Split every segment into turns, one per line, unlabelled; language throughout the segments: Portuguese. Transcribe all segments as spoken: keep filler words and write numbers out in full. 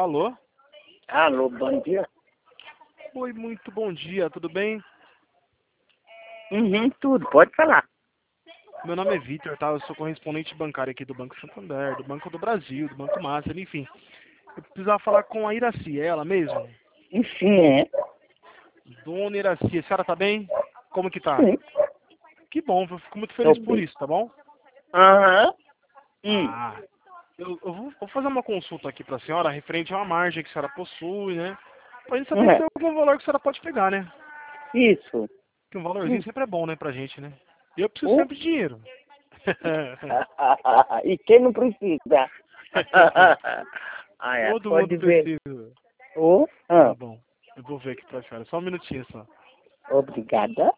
Alô?
Alô, bom dia.
Oi, muito bom dia, tudo bem?
Uhum, tudo, pode falar.
Meu nome é Vitor, tá? Eu sou correspondente bancário aqui do Banco Santander, do Banco do Brasil, do Banco Master, enfim. Eu precisava falar com a Iraci, é ela mesmo?
Sim, é.
Dona Iraci, a senhora tá bem? Como que tá?
Sim,
Que bom, eu fico muito
tô
feliz por
bem.
isso, tá bom?
Aham. Hum.
Ah, eu, eu vou, vou fazer uma consulta aqui pra senhora referente a uma margem que a senhora possui, né? Pra gente saber se
Uhum.
tem algum valor que a senhora pode pegar, né?
Isso.
Que um valorzinho
Hum.
sempre é bom, né, pra gente, né? E eu preciso
Oh.
sempre de dinheiro.
E quem não precisa? Ah, é,
Todo mundo
pode ver.
precisa.
Oh.
Tá
Ah.
bom. Eu vou ver aqui pra senhora. Só um minutinho só.
Obrigada.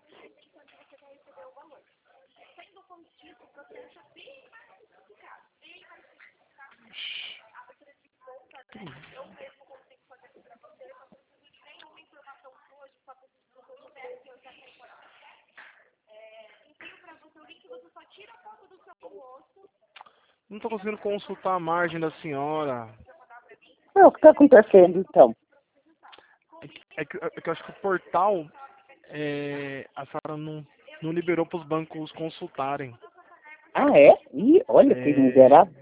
Não tô conseguindo consultar a margem da senhora.
Ah, o que está acontecendo, então?
É que, é que, é que eu acho que o portal, é, a senhora não, não liberou para os bancos consultarem.
Ah, é? Ih, olha que
É,
miserável.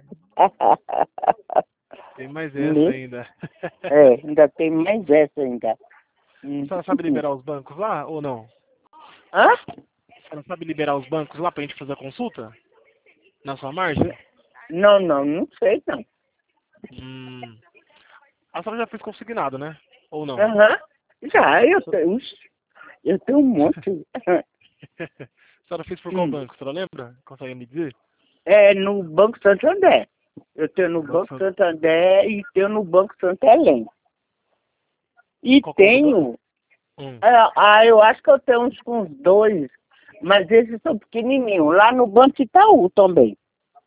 tem mais essa
Me-
ainda.
É, ainda tem mais essa ainda.
A
Hum.
senhora sabe liberar os bancos lá ou não?
Hã?
A senhora sabe liberar os bancos lá pra gente fazer a consulta? Na sua margem?
Não, não, não sei, não.
Hum, a senhora já fez consignado, né? Ou não?
Aham. Já, eu tenho, eu tenho um monte.
A senhora fez por qual
Hum.
banco? A senhora lembra? Consegue me dizer?
É no Banco Santander. Eu tenho no
O Banco
Banco
San-
Santander e tenho no Banco Santelém. E
Qual que é o outro banco?
tenho,
Hum.
ah, ah, eu acho que eu tenho uns, uns dois, mas esses são pequenininhos. Lá no Banco Itaú também.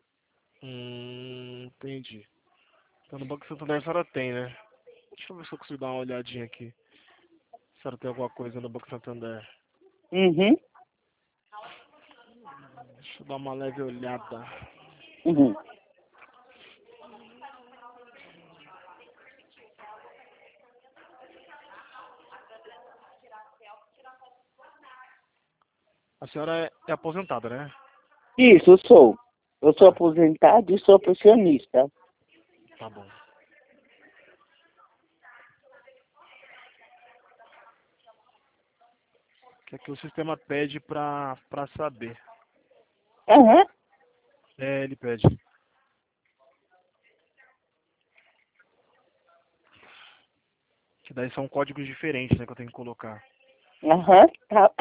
Hum, entendi. Então no Banco Santander a senhora tem, né? Deixa eu ver se eu consigo dar uma olhadinha aqui. Se a senhora tem alguma coisa no Banco Santander.
Uhum,
Deixa eu dar uma leve olhada.
uhum.
A senhora é, é aposentada, né?
Isso, eu sou. Eu sou
Tá,
aposentado e sou pensionista.
tá bom. Que aqui o sistema pede pra, pra saber.
Aham.
É, ele pede. Que daí são códigos diferentes, né, que eu tenho que colocar.
Aham. Tá.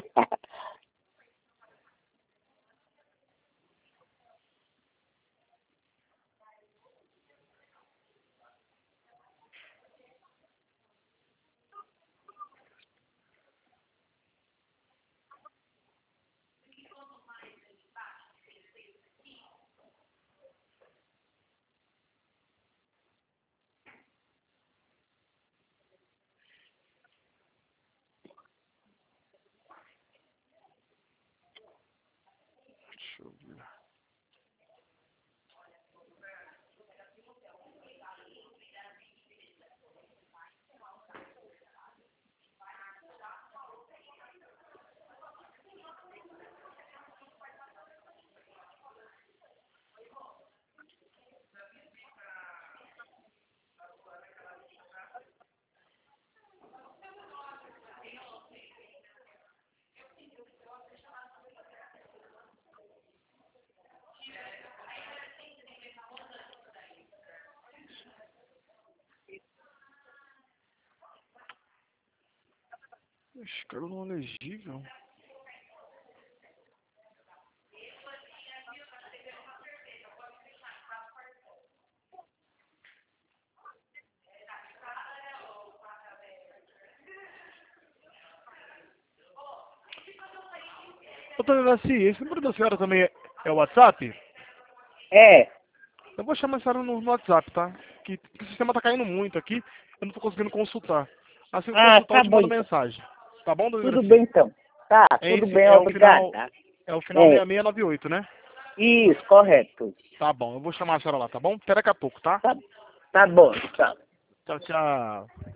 Deixa eu ver. Ixi, cargo não elegível. Ô, Dona Iraci, esse número da senhora também é, é o WhatsApp?
É.
Eu vou chamar a senhora no, no WhatsApp, tá? Que, que o sistema tá caindo muito aqui, eu não tô conseguindo consultar. Assim que eu
Ah,
consultar, eu
tá
te
bom
mando
então.
mensagem. Tá bom, Dona
Tudo
Iraci?
bem então. Tá,
É
tudo
esse,
bem,
é o final,
obrigada.
é o final
É.
seis seis nove oito, né?
Isso, correto.
Tá bom, eu vou chamar a senhora lá, tá bom? Até daqui a pouco, tá?
Tá, tá bom, tá.
Tchau, tchau.